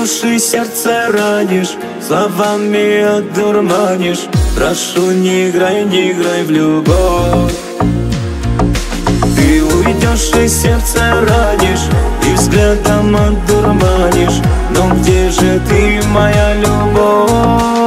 уйдешь и сердце ранишь, словами одурманишь. Прошу, не играй в любовь. Ты уйдешь и сердце ранишь, и взглядом одурманишь. Но где же ты, моя любовь?